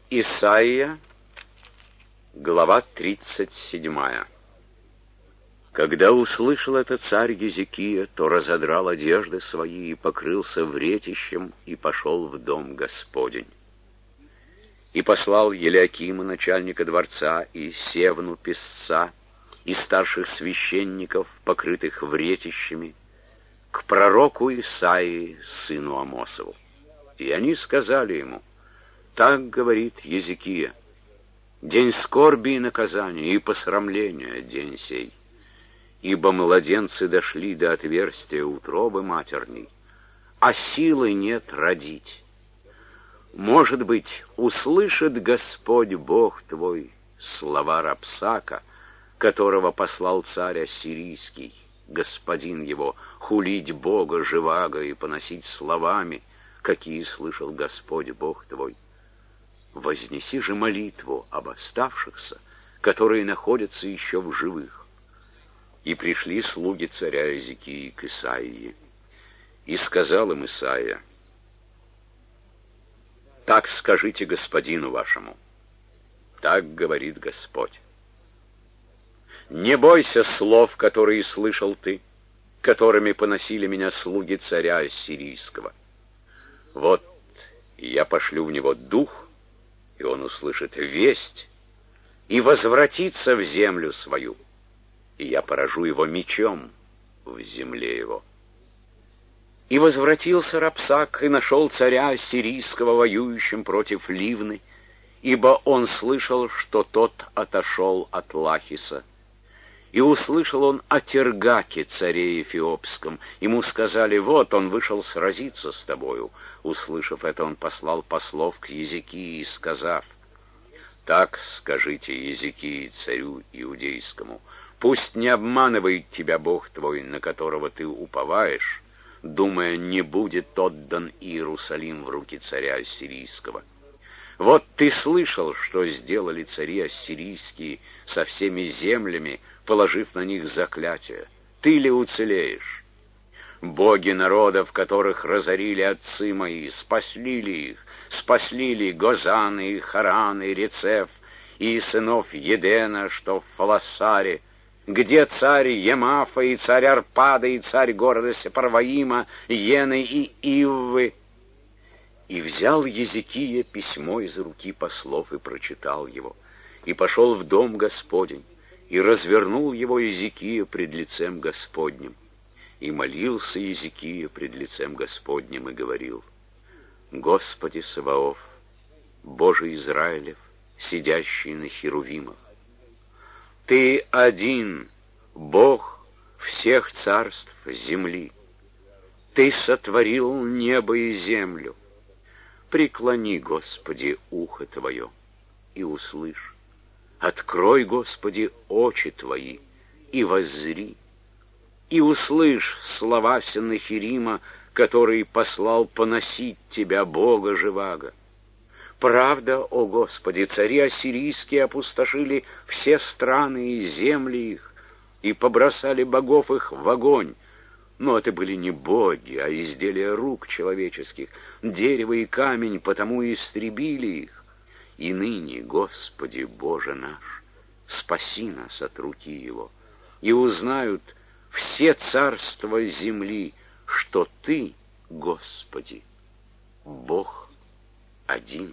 Исайя, глава 37. Когда услышал это царь Езекия, то разодрал одежды свои и покрылся вретищем и пошел в дом Господень. И послал Елиакима, начальника дворца, и Севну, писца, и старших священников, покрытых вретищами, к пророку Исаии, сыну Амосову. И они сказали ему: так говорит Езекия: день скорби и наказания, и посрамления день сей. Ибо младенцы дошли до отверстия утробы матерней, а силы нет родить. Может быть, услышит Господь Бог твой слова Рапсака, которого послал царь ассирийский, господин его, хулить Бога живаго и поносить словами, какие слышал Господь Бог твой. Вознеси же молитву об оставшихся, которые находятся еще в живых. И пришли слуги царя Езекии к Исаии. И сказал им Исаия: так скажите господину вашему, так говорит Господь. Не бойся слов, которые слышал ты, которыми поносили меня слуги царя ассирийского. Вот я пошлю в него дух, и он услышит весть, и возвратится в землю свою, и я поражу его мечом в земле его. И возвратился Рапсак, и нашел царя ассирийского воюющим против Ливны, ибо он слышал, что тот отошел от Лахиса. И услышал он о Тергаке, царе Эфиопском. Ему сказали: вот он вышел сразиться с тобою. Услышав это, он послал послов к Езекии, сказав: так скажите Езекии, царю иудейскому: пусть не обманывает тебя Бог твой, на которого ты уповаешь, думая, не будет отдан Иерусалим в руки царя ассирийского. Вот ты слышал, что сделали цари ассирийские со всеми землями, положив на них заклятие. Ты ли уцелеешь? Боги народов, которых разорили отцы мои, спасли ли их? Спасли ли Гозан и Харан и Рецеф и сынов Едена, что в Фаласаре? Где царь Емафа и царь Арпада и царь города Сепарваима, Ены и Иввы? И взял Езекия письмо из руки послов и прочитал его, и пошел в дом Господень, и развернул его Езекия пред лицем Господним. И молился Езекия пред лицем Господним и говорил: Господи Саваоф, Боже Израилев, сидящий на херувимах, Ты один, Бог всех царств земли. Ты сотворил небо и землю. Преклони, Господи, ухо Твое и услышь. Открой, Господи, очи Твои и воззри. И услышь слова Сеннахерима, который послал поносить Тебя, Бога живаго. Правда, о Господи, цари ассирийские опустошили все страны и земли их, и побросали богов их в огонь. Но это были не боги, а изделия рук человеческих, дерево и камень, потому и истребили их. И ныне, Господи, Боже наш, спаси нас от руки его, и узнают все царства земли, что Ты, Господи, Бог один.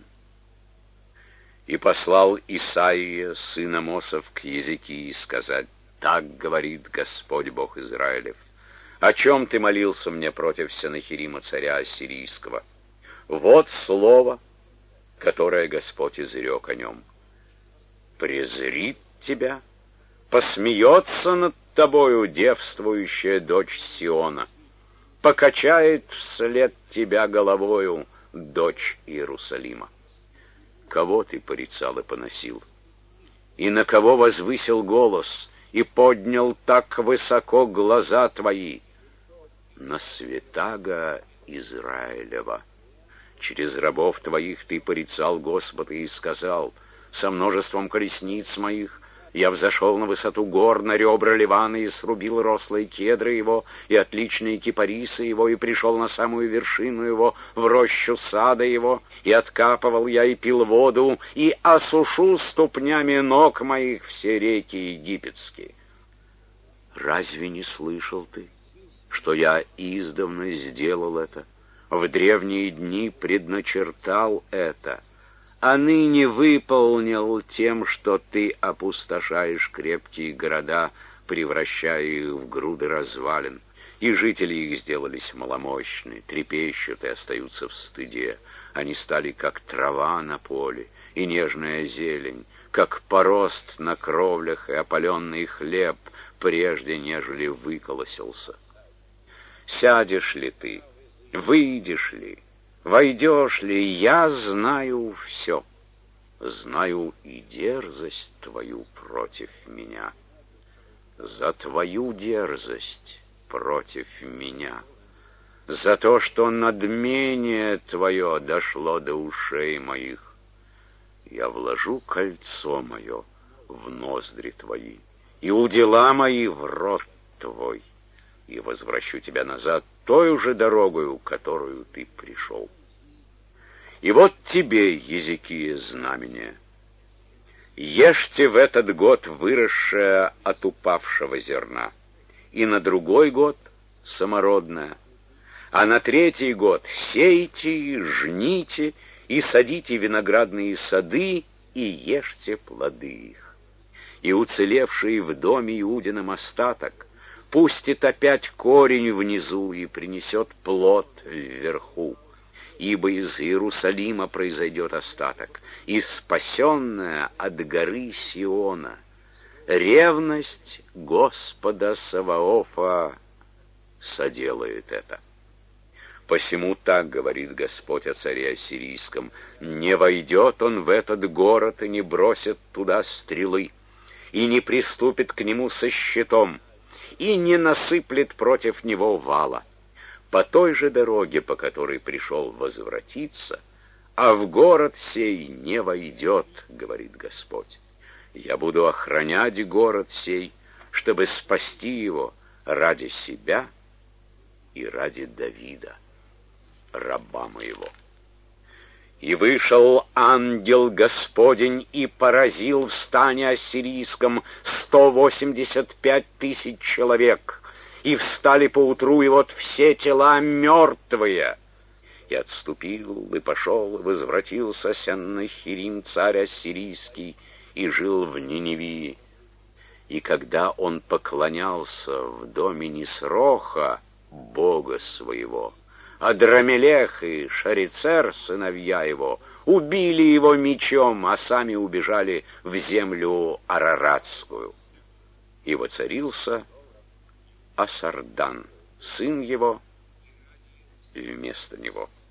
И послал Исаия, сын Амосов, к Езекии сказать: так говорит Господь Бог Израилев: о чем ты молился мне против Сеннахерима, царя ассирийского? Вот слово, которое Господь изрек о нем: презрит тебя, посмеется над тобою девствующая дочь Сиона, покачает вслед тебя головою дочь Иерусалима. Кого ты порицал и поносил? И на кого возвысил голос и поднял так высоко глаза твои? На святаго Израилева. Через рабов твоих ты порицал Господа и сказал: со множеством колесниц моих Я взошел на высоту гор, на ребра Ливана, и срубил рослые кедры его, и отличные кипарисы его, и пришел на самую вершину его, в рощу сада его, и откапывал я, и пил воду, и осушу ступнями ног моих все реки египетские. Разве не слышал ты, что я издавна сделал это, в древние дни предначертал это, а ныне выполнил тем, что ты опустошаешь крепкие города, превращая их в груды развалин, и жители их сделались маломощны, трепещут и остаются в стыде. Они стали как трава на поле, и нежная зелень, как порост на кровлях и опаленный хлеб, прежде нежели выколосился. Сядешь ли ты, выйдешь ли, войдешь ли, я знаю все. Знаю и дерзость твою против меня. За твою дерзость против меня. За то, что надмение твое дошло до ушей моих. Я вложу кольцо мое в ноздри твои, и удила мои в рот твой, и возвращу тебя назад той же дорогою, которую ты пришел. И вот тебе, Езекия, знамение. Ешьте в этот год выросшее от упавшего зерна, и на другой год самородное, а на третий год сейте, жните и садите виноградные сады и ешьте плоды их. И уцелевший в доме Иудином остаток пустит опять корень внизу и принесет плод вверху. Ибо из Иерусалима произойдет остаток, и спасенная от горы Сиона. Ревность Господа Саваофа соделает это. Посему так говорит Господь о царе ассирийском: не войдет он в этот город и не бросит туда стрелы, и не приступит к нему со щитом, и не насыплет против него вала. По той же дороге, по которой пришел возвратиться, а в город сей не войдет, говорит Господь. Я буду охранять город сей, чтобы спасти его ради себя и ради Давида, раба моего. И вышел ангел Господень и поразил в стане ассирийском 185 тысяч человек, и встали поутру, и вот все тела мертвые. И отступил, и пошел, и возвратился Сеннахерим, царь ассирийский, и жил в Ниневии. И когда он поклонялся в доме Нисроха, бога своего, Адрамелех и Шарицер, сыновья его, убили его мечом, а сами убежали в землю Араратскую. И воцарился Асардан, сын его, вместо него.